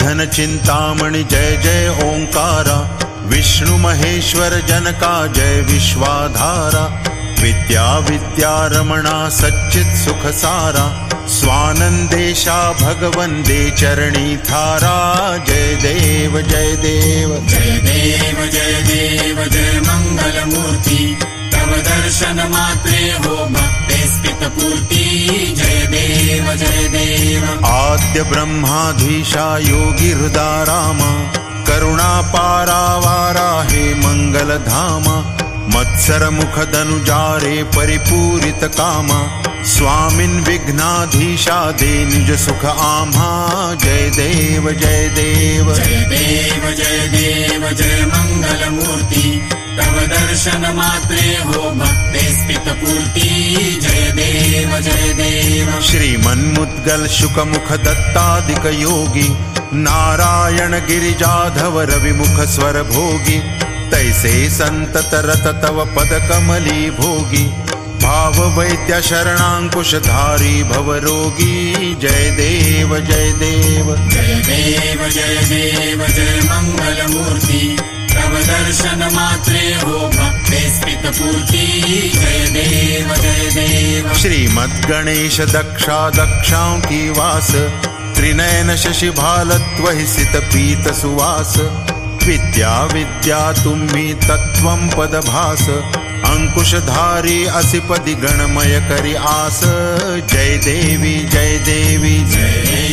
घन चिंतामणि जय जय ओंकारा, विष्णु महेश्वर जनका जय विश्वाधारा, विद्या विद्या रमणा सच्चित सुख सारा, स्वानंदेशा भगवंदे चरणी थारा। जय देव जय देव जय देव जय देव जय मंगल मूर्ति, तव दर्शन मात्रे हो भक्ते स्थित पूर्ति। जय देव जय देव। आद्य ब्रह्माधीशा योगी हृदा रामा, करुणा पारावारा हे मंगल धामा, मत्सर मुख धनुजारे परिपूरित कामा, स्वामिन् विघ्नाधीशा दे निज सुख आम्हा। जय देव जय देव जय देव जय देव जय मंगल मूर्ति, तव दर्शन मात्रे हो भक्ते स्थित पूर्ति। जय देव जय देव। श्रीमन्मुद्गल शुक मुख दत्तादिक योगी, नारायण गिरिजाधव रविमुख स्वर भोगी, तैसे संतत रत तव पद कमली भोगी, भाव वैद्य शरणांकुश धारी भव रोगी। जय देव जय देव जय देव जय देव जय मंगल मूर्ति, तव दर्शन मात्रे हो भक्ते स्थित पूर्ति। जय देव जय देव। श्रीमद् गणेश दक्षा दक्षाओं की वास, त्रिनयन शशि भालत्व सित पीत सुवास, विद्या विद्या तुम्ही तत्वं पदभास, अंकुशधारी असिपदि गणमय करि आस। जय देवी जय देवी जय